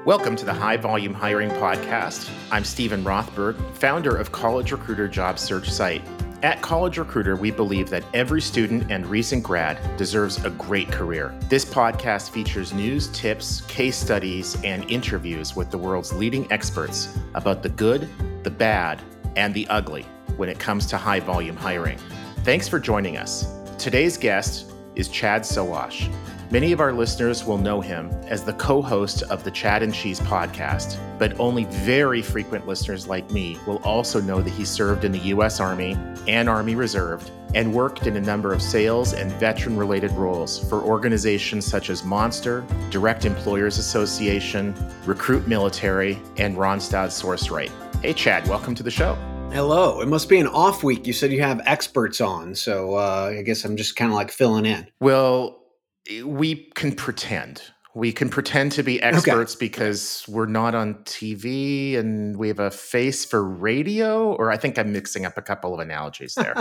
Welcome to the High Volume Hiring Podcast. I'm Stephen Rothberg, founder of College Recruiter job search site. At College Recruiter, we believe that every student and recent grad deserves a great career. This podcast features news, tips, case studies, and interviews with the world's leading experts about the good, the bad, and the ugly when it comes to high volume hiring. Thanks for joining us. Today's guest is Chad Sowash. Many of our listeners will know him as the co-host of the Chad and Cheese podcast, but only very frequent listeners like me will also know that he served in the U.S. Army and Army Reserve and worked in a number of sales and veteran-related roles for organizations such as Monster, Direct Employers Association, Recruit Military, and Ronstadt SourceRight. Hey, Chad, welcome to the show. Hello. It must be an off week. You said you have experts on, so I guess I'm just kind of like filling in. Well, we can pretend. We can pretend to be experts because we're not on TV and we have a face for radio, or I think I'm mixing up a couple of analogies there.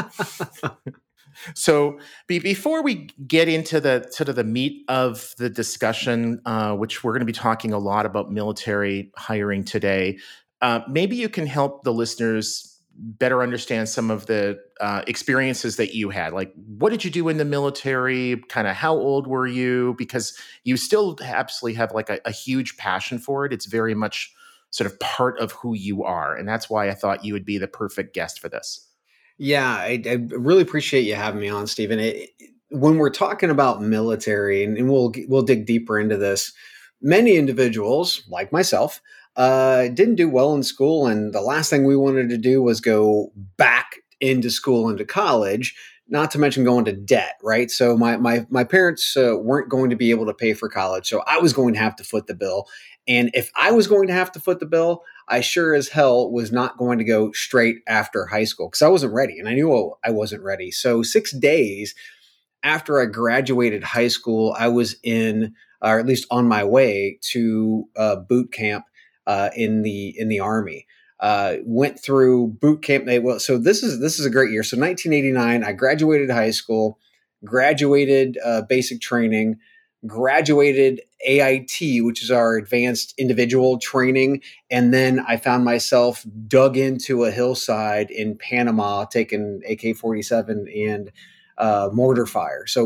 So before we get into the sort of the meat of the discussion, which we're going to be talking a lot about military hiring today, maybe you can help the listeners better understand some of the experiences that you had. Like, what did you do in the military? Kind of how old were you? Because you still absolutely have like a huge passion for it. It's very much sort of part of who you are. And that's why I thought you would be the perfect guest for this. Yeah, I really appreciate you having me on, Stephen. When we're talking about military, and we'll dig deeper into this, many individuals, like myself, didn't do well in school. And the last thing we wanted to do was go back into school, into college, not to mention going to debt, right? So my parents weren't going to be able to pay for college. So I was going to have to foot the bill. And if I was going to have to foot the bill, I sure as hell was not going to go straight after high school because I wasn't ready. And I knew I wasn't ready. So 6 days after I graduated high school, I was in, or at least on my way to boot camp in the Army. Went through boot camp. So this is a great year. So 1989, I graduated high school, graduated basic training, graduated AIT, which is our advanced individual training. And then I found myself dug into a hillside in Panama, taking AK-47 and mortar fire. So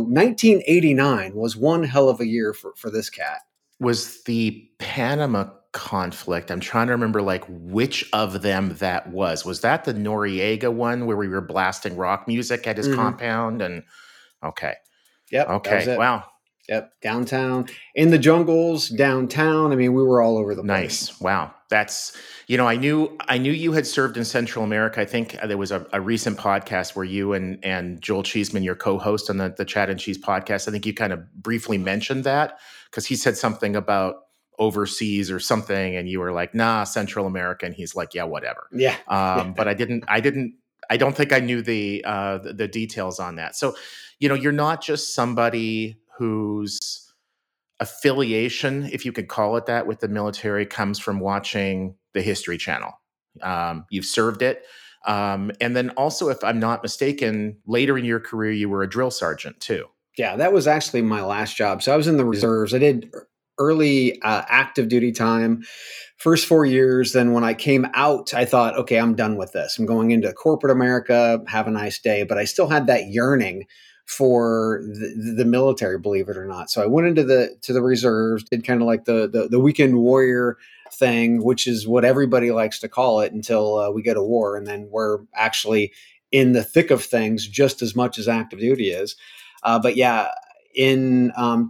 1989 was one hell of a year for this cat. Was the Panama conflict, I'm trying to remember like which of them that was. Was that the Noriega one where we were blasting rock music at his compound? And okay. Yep. Okay. Wow. Yep. Downtown, in the jungles, downtown. I mean, we were all over the place. Nice. Wow. That's, I knew you had served in Central America. I think there was a recent podcast where you and Joel Cheeseman, your co-host on the Chad and Cheese podcast, I think you kind of briefly mentioned that because he said something about overseas or something, and you were like, nah, Central America. And he's like, yeah, whatever. Yeah. But I don't think I knew the details on that. So, you're not just somebody whose affiliation, if you could call it that, with the military comes from watching the History Channel. You've served it. And then also, if I'm not mistaken, later in your career, you were a drill sergeant too. Yeah, that was actually my last job. So I was in the reserves. I did early active duty time, first 4 years. Then when I came out, I thought, okay, I'm done with this. I'm going into corporate America. Have a nice day. But I still had that yearning for the military, believe it or not. So I went into the reserves, did kind of like the weekend warrior thing, which is what everybody likes to call it until we go to war. And then we're actually in the thick of things just as much as active duty is. But yeah, in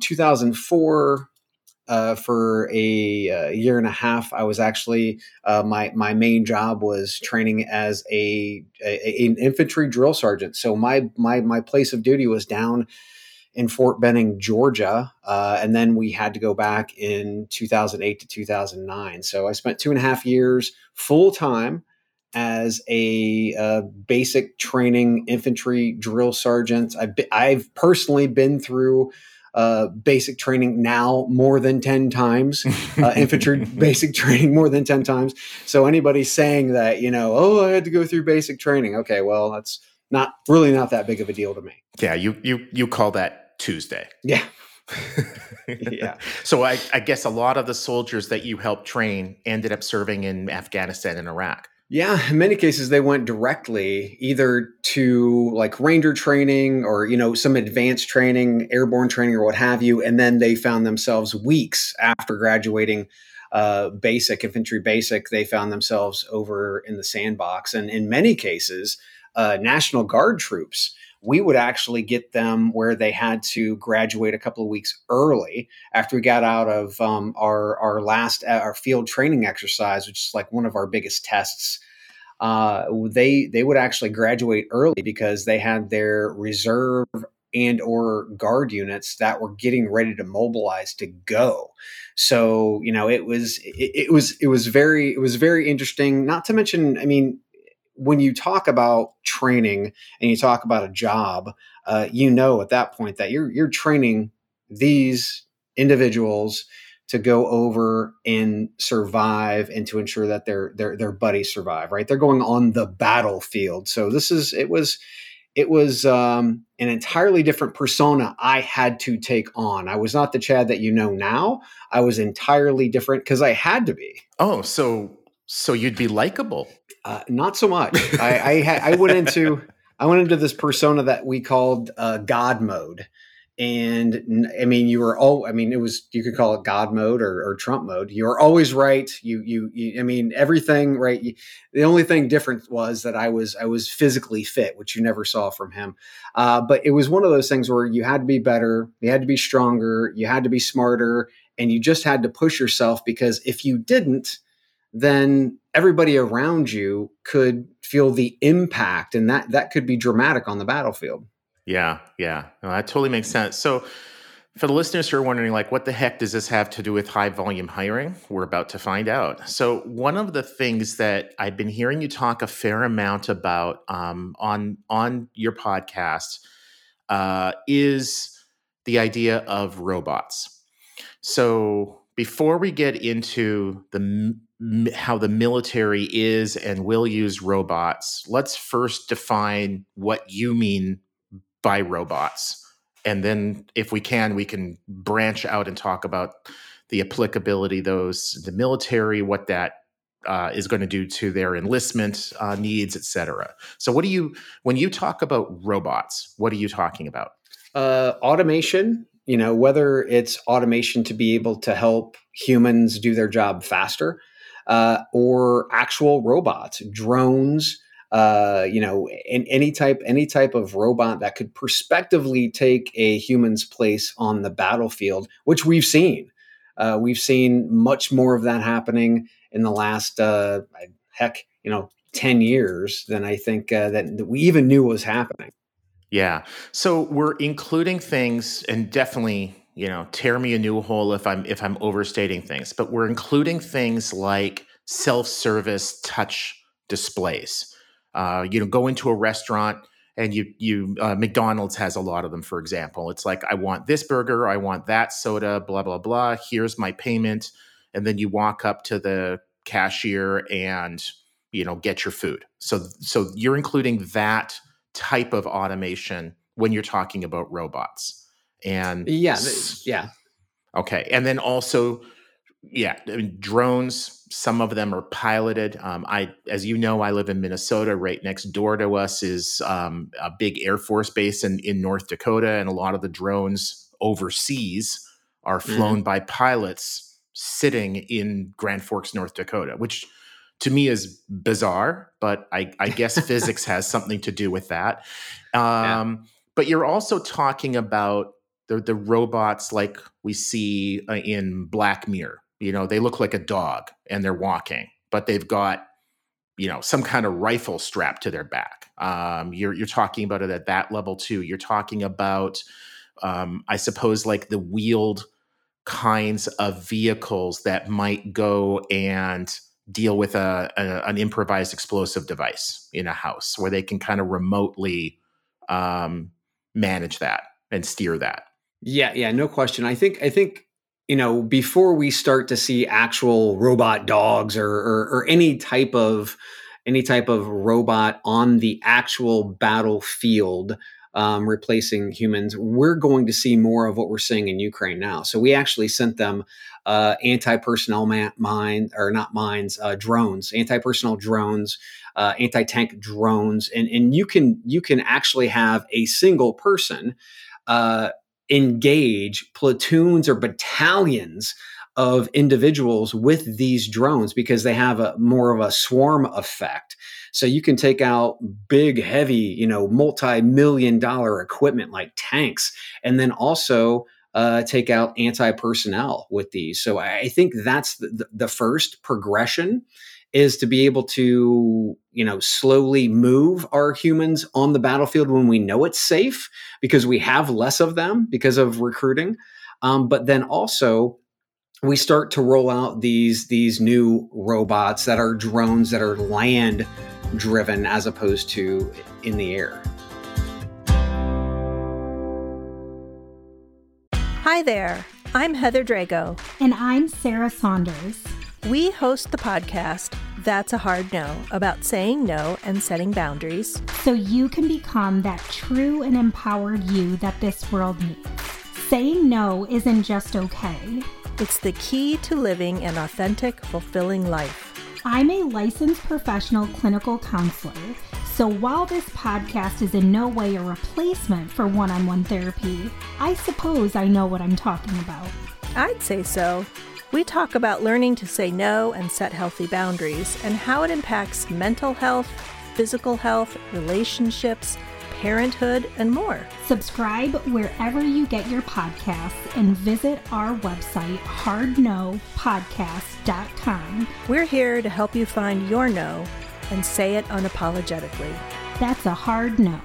2004, for a year and a half, I was actually my main job was training as an infantry drill sergeant. So my place of duty was down in Fort Benning, Georgia, and then we had to go back in 2008 to 2009. So I spent 2.5 years full time as a basic training infantry drill sergeant. I've personally been through basic training now more than 10 times, infantry basic training more than 10 times. So anybody saying that, I had to go through basic training. Okay, well, that's not that big of a deal to me. Yeah, you call that Tuesday. Yeah. Yeah. So I guess a lot of the soldiers that you helped train ended up serving in Afghanistan and Iraq. Yeah, in many cases they went directly either to like ranger training or some advanced training, airborne training or what have you, and then they found themselves weeks after graduating basic infantry basic, they found themselves over in the sandbox. And in many cases, National Guard troops, we would actually get them where they had to graduate a couple of weeks early after we got out of our last our field training exercise, which is like one of our biggest tests. They would actually graduate early because they had their reserve and or guard units that were getting ready to mobilize to go. So it was very interesting. Not to mention, I mean, when you talk about training and you talk about a job, at that point that you're training these individuals to go over and survive and to ensure that their buddies survive. Right, they're going on the battlefield. So it was an entirely different persona I had to take on. I was not the Chad that you know now. I was entirely different because I had to be. Oh, so you'd be likable. Not so much. I went into this persona that we called God mode, and I mean you could call it God mode or Trump mode. You were always right. I mean everything right. The only thing different was that I was physically fit, which you never saw from him. But it was one of those things where you had to be better, you had to be stronger, you had to be smarter, and you just had to push yourself because if you didn't, then everybody around you could feel the impact, and that could be dramatic on the battlefield. Yeah. No, that totally makes sense. So for the listeners who are wondering, like, what the heck does this have to do with high volume hiring? We're about to find out. So one of the things that I've been hearing you talk a fair amount about on your podcast is the idea of robots. So before we get into how the military is and will use robots, let's first define what you mean by robots. And then if we can branch out and talk about the applicability the military, what that is going to do to their enlistment needs, et cetera. So when you talk about robots, what are you talking about? Automation, whether it's automation to be able to help humans do their job faster, or actual robots, drones, and any type of robot that could prospectively take a human's place on the battlefield, which we've seen. We've seen much more of that happening in the last 10 years than I think that we even knew was happening. Yeah. So we're including things, and definitely, tear me a new hole if I'm overstating things, but we're including things like self-service touch displays. Go into a restaurant and McDonald's has a lot of them, for example. It's like, I want this burger, I want that soda, blah, blah, blah. Here's my payment. And then you walk up to the cashier and, get your food. So you're including that type of automation when you're talking about robots. And yeah. Okay. And then also, I mean, drones, some of them are piloted. As you know, I live in Minnesota. Right next door to us is a big Air Force base in North Dakota. And a lot of the drones overseas are flown by pilots sitting in Grand Forks, North Dakota, which to me is bizarre, but I guess physics has something to do with that. But you're also talking about the robots like we see in Black Mirror. They look like a dog and they're walking, but they've got, some kind of rifle strapped to their back. You're talking about it at that level too. You're talking about, I suppose, like the wheeled kinds of vehicles that might go and deal with an improvised explosive device in a house where they can kind of remotely manage that and steer that. Yeah, no question. I think before we start to see actual robot dogs or any type of robot on the actual battlefield, replacing humans, we're going to see more of what we're seeing in Ukraine now. So we actually sent them anti-personnel drones, anti-personnel drones, anti-tank drones, and you can actually have a single person engage platoons or battalions of individuals with these drones because they have a more of a swarm effect. So you can take out big, heavy, multi-million-dollar equipment like tanks, and then also take out anti-personnel with these. So I think that's the first progression, is to be able to, slowly move our humans on the battlefield when we know it's safe, because we have less of them because of recruiting. But then also we start to roll out these new robots that are drones that are land driven as opposed to in the air. Hi there, I'm Heather Drago. And I'm Sarah Saunders. We host the podcast, That's a Hard No, about saying no and setting boundaries. So you can become that true and empowered you that this world needs. Saying no isn't just okay. It's the key to living an authentic, fulfilling life. I'm a licensed professional clinical counselor, so while this podcast is in no way a replacement for one-on-one therapy, I suppose I know what I'm talking about. I'd say so. We talk about learning to say no and set healthy boundaries and how it impacts mental health, physical health, relationships, parenthood, and more. Subscribe wherever you get your podcasts and visit our website, hardnopodcast.com. We're here to help you find your no and say it unapologetically. That's a hard no.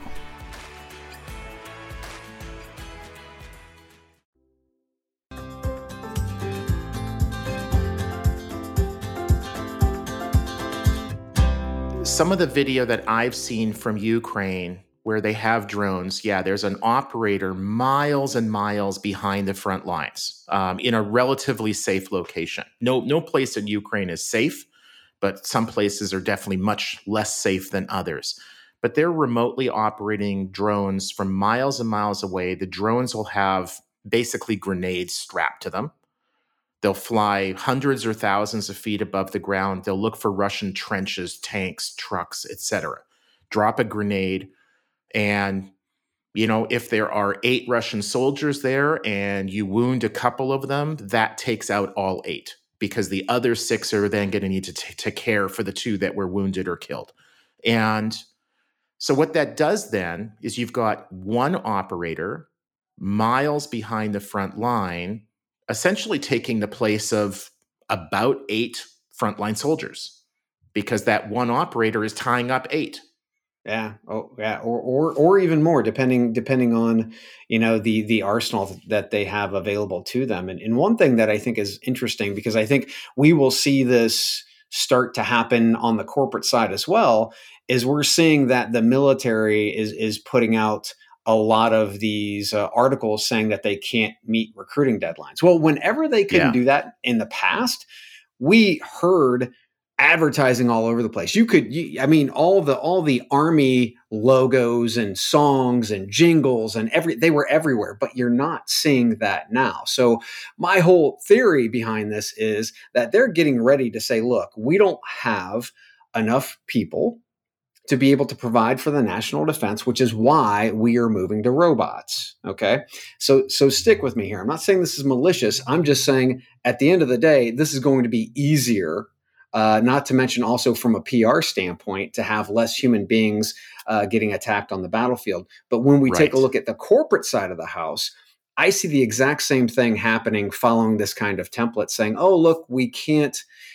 Some of the video that I've seen from Ukraine where they have drones, there's an operator miles and miles behind the front lines in a relatively safe location. No place in Ukraine is safe, but some places are definitely much less safe than others. But they're remotely operating drones from miles and miles away. The drones will have basically grenades strapped to them. They'll fly hundreds or thousands of feet above the ground. They'll look for Russian trenches, tanks, trucks, etc. Drop a grenade. And, if there are 8 Russian soldiers there and you wound a couple of them, that takes out all 8, because the other 6 are then going to need to care for the 2 that were wounded or killed. And so what that does then is you've got one operator miles behind the front line, essentially taking the place of about 8 frontline soldiers, because that one operator is tying up 8. Yeah. Oh, yeah. Or even more, depending on, the arsenal that they have available to them. And one thing that I think is interesting, because I think we will see this start to happen on the corporate side as well, is we're seeing that the military is putting out a lot of these articles saying that they can't meet recruiting deadlines. Well, whenever they couldn't do that in the past, we heard advertising all over the place. All the Army logos and songs and jingles and they were everywhere, but you're not seeing that now. So my whole theory behind this is that they're getting ready to say, look, we don't have enough people to be able to provide for the national defense, which is why we are moving to robots. Okay. So stick with me here. I'm not saying this is malicious. I'm just saying at the end of the day, this is going to be easier. Not to mention also from a PR standpoint, to have less human beings getting attacked on the battlefield. But when we take a look at the corporate side of the house, I see the exact same thing happening following this kind of template, saying, oh, look, we can't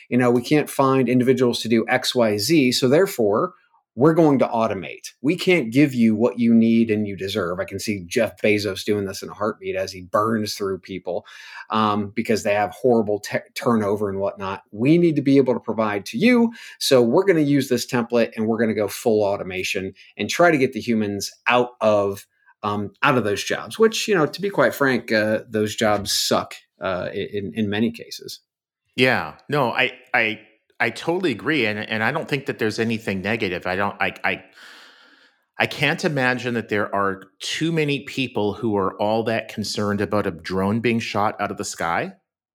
find individuals to do X, Y, Z. So therefore, we're going to automate. We can't give you what you need and you deserve. I can see Jeff Bezos doing this in a heartbeat as he burns through people because they have horrible turnover and whatnot. We need to be able to provide to you. So we're going to use this template and we're going to go full automation and try to get the humans out of those jobs, which, to be quite frank, those jobs suck in many cases. Yeah, no, I totally agree, and I don't think that there's anything negative. I can't imagine that there are too many people who are all that concerned about a drone being shot out of the sky,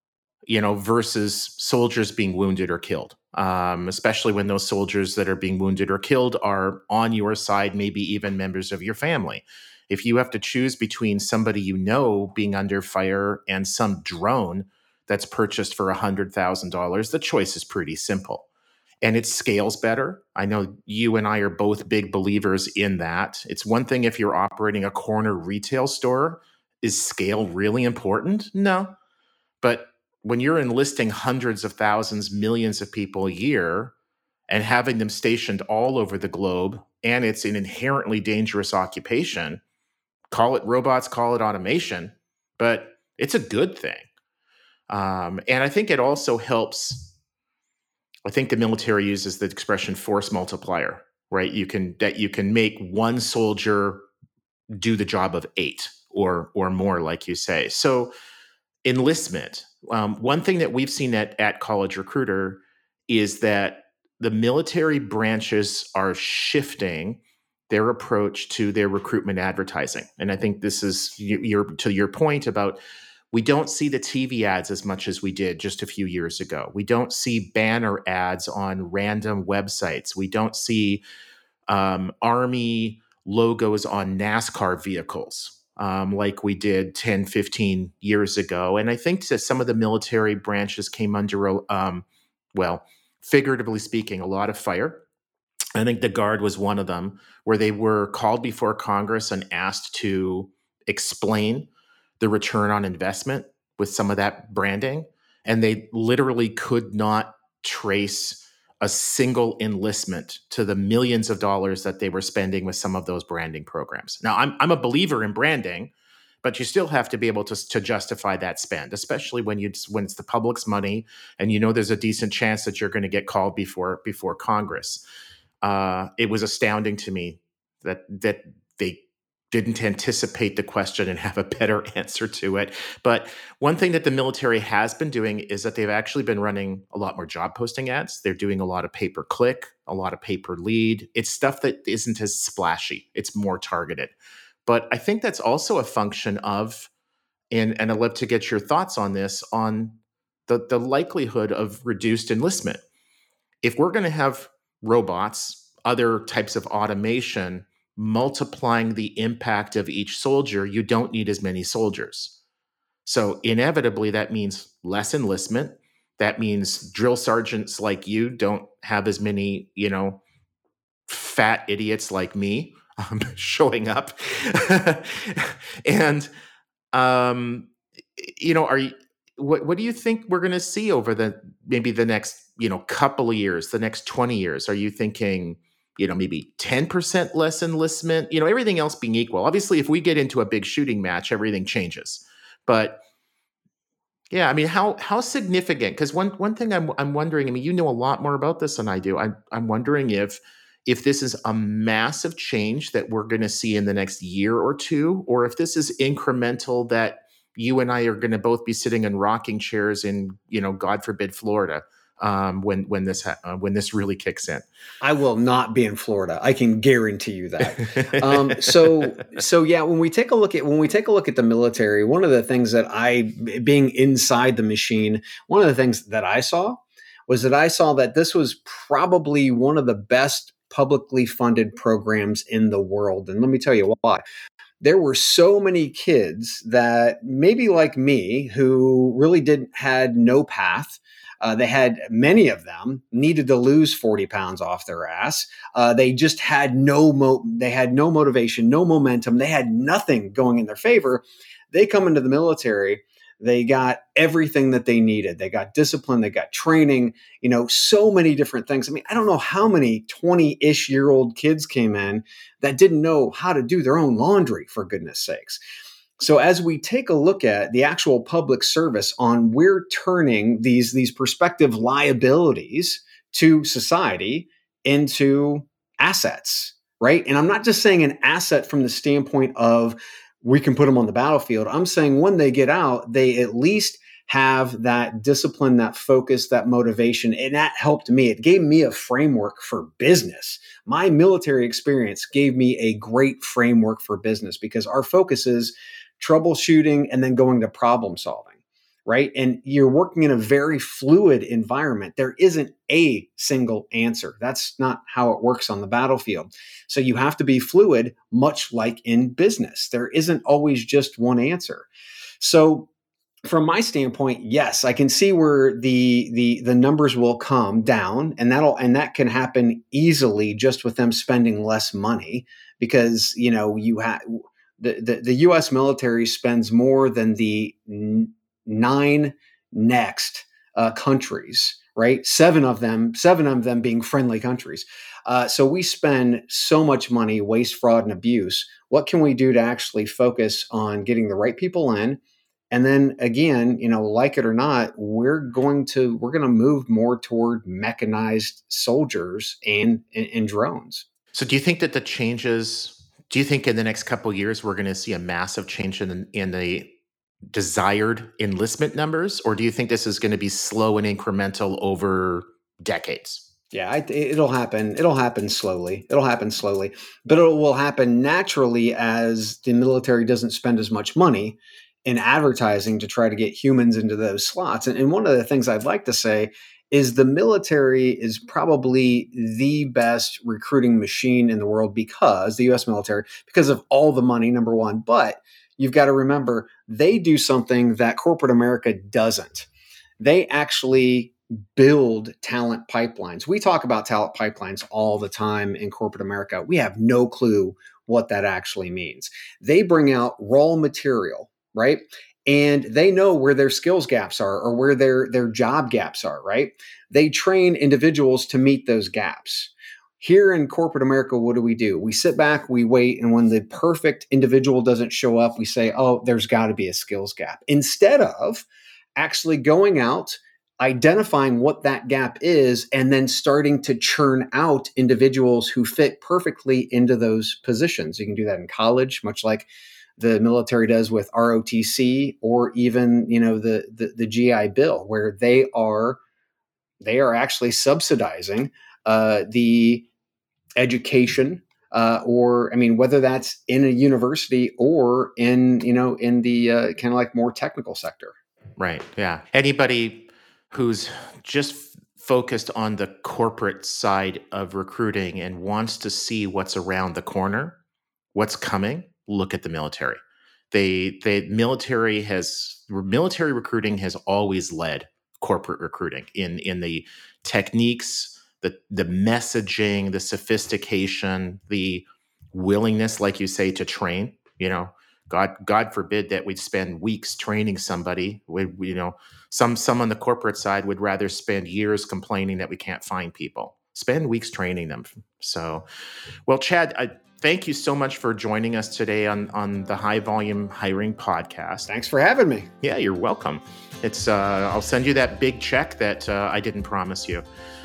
versus soldiers being wounded or killed. Especially when those soldiers that are being wounded or killed are on your side, maybe even members of your family. If you have to choose between somebody being under fire and some drone that's purchased for $100,000, the choice is pretty simple. And it scales better. I know you and I are both big believers in that. It's one thing if you're operating a corner retail store. Is scale really important? No. But when you're enlisting hundreds of thousands, millions of people a year and having them stationed all over the globe, and it's an inherently dangerous occupation, call it robots, call it automation, but it's a good thing. And I think it also helps. I think the military uses the expression force multiplier, right? You can make one soldier do the job of 8 or more, like you say. So enlistment. One thing that we've seen at College Recruiter is that the military branches are shifting their approach to their recruitment advertising. And I think this is to your point about we don't see the TV ads as much as we did just a few years ago. We don't see banner ads on random websites. We don't see Army logos on NASCAR vehicles like we did 10, 15 years ago. And I think that some of the military branches came under, figuratively speaking, a lot of fire. I think the Guard was one of them, where they were called before Congress and asked to explain the return on investment with some of that branding. And they literally could not trace a single enlistment to the millions of dollars that they were spending with some of those branding programs. Now, I'm a believer in branding, but you still have to be able to justify that spend, especially when it's the public's money and there's a decent chance that you're going to get called before Congress. It was astounding to me that they didn't anticipate the question and have a better answer to it. But one thing that the military has been doing is that they've actually been running a lot more job posting ads. They're doing a lot of pay-per-click, a lot of pay-per-lead. It's stuff that isn't as splashy. It's more targeted. But I think that's also a function of, and I'd love to get your thoughts on this, on the likelihood of reduced enlistment. If we're going to have robots, other types of automation, multiplying the impact of each soldier, you don't need as many soldiers. So inevitably, that means less enlistment. That means drill sergeants like you don't have as many, fat idiots like me showing up. And, what do you think we're going to see over maybe the next, couple of years, the next 20 years? Are you thinking, maybe 10% less enlistment, everything else being equal? Obviously, if we get into a big shooting match, everything changes. But yeah, I mean, how significant? Because one thing I'm wondering, I mean, you know a lot more about this than I do. I'm wondering if this is a massive change that we're going to see in the next year or two, or if this is incremental, that you and I are going to both be sitting in rocking chairs in, God forbid, Florida. When this really kicks in. I will not be in Florida. I can guarantee you that. So yeah, when we take a look at the military, one of the things that being inside the machine, one of the things that I saw that this was probably one of the best publicly funded programs in the world. And let me tell you why. There were so many kids that maybe like me who really had no path. Many of them needed to lose 40 pounds off their ass. They just had no motivation, no momentum. They had nothing going in their favor. They come into the military. They got everything that they needed. They got discipline. They got training, so many different things. I mean, I don't know how many 20-ish year old kids came in that didn't know how to do their own laundry, for goodness sakes. So as we take a look at the actual public service on, we're turning these prospective liabilities to society into assets, right? And I'm not just saying an asset from the standpoint of we can put them on the battlefield. I'm saying when they get out, they at least have that discipline, that focus, that motivation. And that helped me. It gave me a framework for business. My military experience gave me a great framework for business because our focus is troubleshooting and then going to problem solving, right? And you're working in a very fluid environment. There isn't a single answer. That's not how it works on the battlefield. So you have to be fluid, much like in business. There isn't always just one answer. So from my standpoint, yes, I can see where the numbers will come down, and that can happen easily just with them spending less money because you have the U.S. military spends more than the 9 next countries, right? Seven of them being friendly countries. So we spend so much money, waste, fraud, and abuse. What can we do to actually focus on getting the right people in? And then again, like it or not, we're going to move more toward mechanized soldiers and drones. So do you think that do you think in the next couple of years, we're going to see a massive change in the desired enlistment numbers? Or do you think this is going to be slow and incremental over decades? Yeah, it'll happen. It'll happen slowly. But it will happen naturally as the military doesn't spend as much money in advertising to try to get humans into those slots. And one of the things I'd like to say is the military is probably the best recruiting machine in the world because the U.S. military, because of all the money, number one. But you've got to remember, they do something that corporate America doesn't. They actually build talent pipelines. We talk about talent pipelines all the time in corporate America. We have no clue what that actually means. They bring out raw material, right? And they know where their skills gaps are or where their job gaps are, right? They train individuals to meet those gaps. Here in corporate America, what do? We sit back, we wait, and when the perfect individual doesn't show up, we say, oh, there's got to be a skills gap. Instead of actually going out, identifying what that gap is, and then starting to churn out individuals who fit perfectly into those positions. You can do that in college, much like the military does with ROTC, or even the GI Bill, where they are actually subsidizing the education, whether that's in a university or in the kind of like more technical sector. Right. Yeah. Anybody who's just focused on the corporate side of recruiting and wants to see what's around the corner, what's coming, look at the military. Military recruiting has always led corporate recruiting in the techniques, the messaging, the sophistication, the willingness, like you say, to train. God forbid that we'd spend weeks training somebody. Some on the corporate side would rather spend years complaining that we can't find people. Spend weeks training them. So, well, Chad, thank you so much for joining us today on the High Volume Hiring Podcast. Thanks for having me. Yeah, you're welcome. It's I'll send you that big check that I didn't promise you.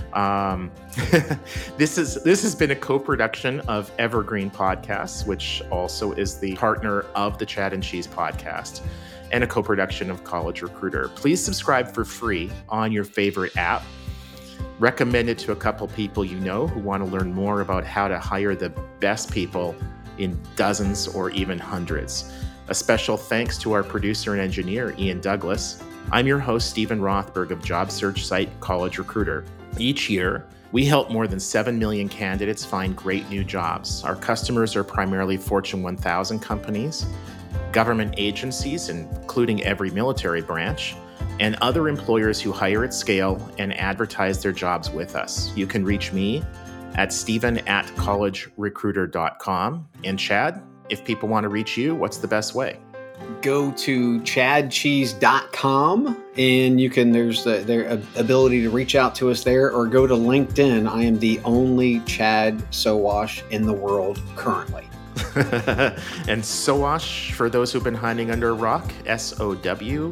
This has been a co-production of Evergreen Podcasts, which also is the partner of the Chad and Cheese podcast, and a co-production of College Recruiter. Please subscribe for free on your favorite app. Recommend it to a couple people who want to learn more about how to hire the best people in dozens or even hundreds. A special thanks to our producer and engineer, Ian Douglas. I'm your host, Stephen Rothberg of job search site College Recruiter. Each year, we help more than 7 million candidates find great new jobs. Our customers are primarily Fortune 1000 companies, government agencies, including every military branch, and other employers who hire at scale and advertise their jobs with us. You can reach me at steven@collegerecruiter.com. And Chad, if people want to reach you, what's the best way? Go to chadcheese.com and there's the ability to reach out to us there, or go to LinkedIn. I am the only Chad Sowash in the world currently. And Sowash, for those who've been hiding under a rock, SOWASH.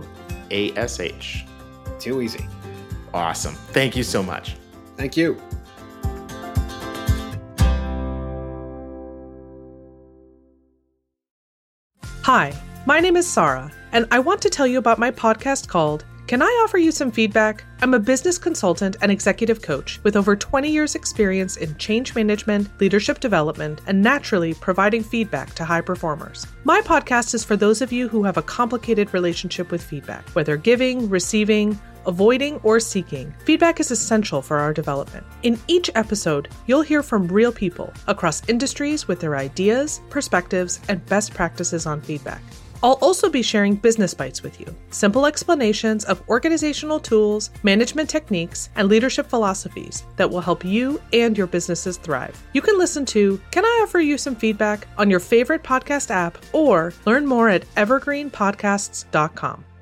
Too easy. Awesome. Thank you so much. Thank you. Hi, my name is Sarah, and I want to tell you about my podcast called Can I offer you some feedback? I'm a business consultant and executive coach with over 20 years experience in change management, leadership development, and naturally providing feedback to high performers. My podcast is for those of you who have a complicated relationship with feedback, whether giving, receiving, avoiding, or seeking. Feedback is essential for our development. In each episode, you'll hear from real people across industries with their ideas, perspectives, and best practices on feedback. I'll also be sharing business bites with you, simple explanations of organizational tools, management techniques, and leadership philosophies that will help you and your businesses thrive. You can listen to Can I Offer You Some Feedback on your favorite podcast app or learn more at evergreenpodcasts.com.